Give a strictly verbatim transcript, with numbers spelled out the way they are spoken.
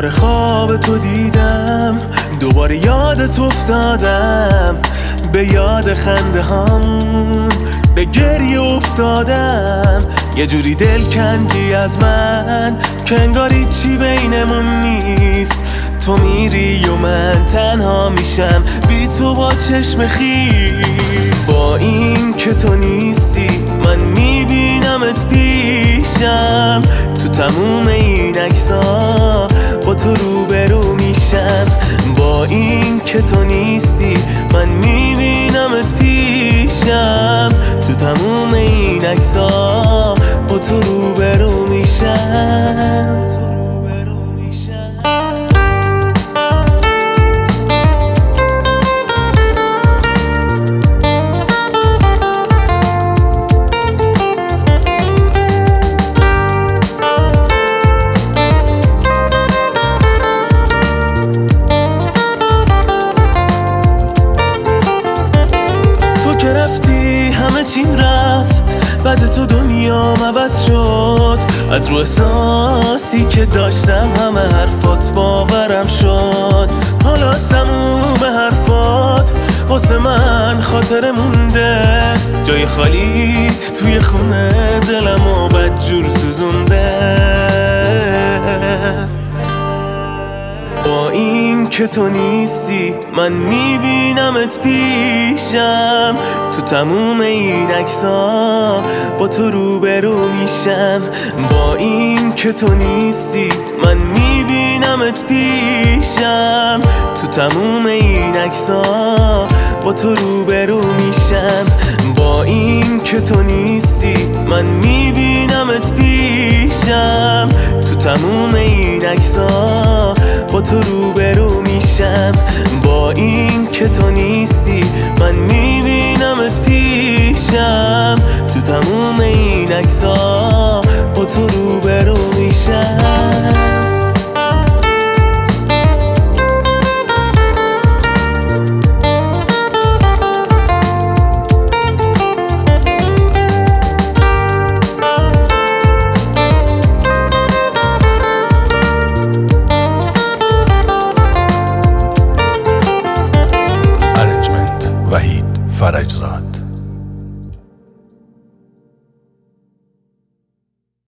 دوباره خواب تو دیدم، دوباره یادت افتادم، به یاد خنده هامون به گریه افتادم. یه جوری دل کندی از من که انگاری چی بینمون نیست. تو میری و من تنها میشم بی تو با چشم خیس. با این که تو نیستی من میبینمت پیشم، تو تموم این عکس‌ها با تو روبرو میشم. با این که تو نیستی من میبینمت پیشم، تو تموم این عکس‌ها با تو روبرو میشم. همه چیم رفت، بعد تو دنیا عوض شد. از رو احساسی که داشتم همه حرفات باورم شد. حالا تموم حرفات واسه من خاطره مونده، جای خالیت توی خونه دلمو بدجور سوزونده. با این که تو نیستی من میبینمت پیشم، تو تموم این عکس‌ها با تو روبرو میشم. با این که تو نیستی من میبینمت پیشم، تو تموم این عکس‌ها با تو روبرو میشم. با این که تو نیستی من میبینمت پیشم، تو تموم این عکس‌ها با تو روبرو میشم. با این که تو نیستی من میبینمت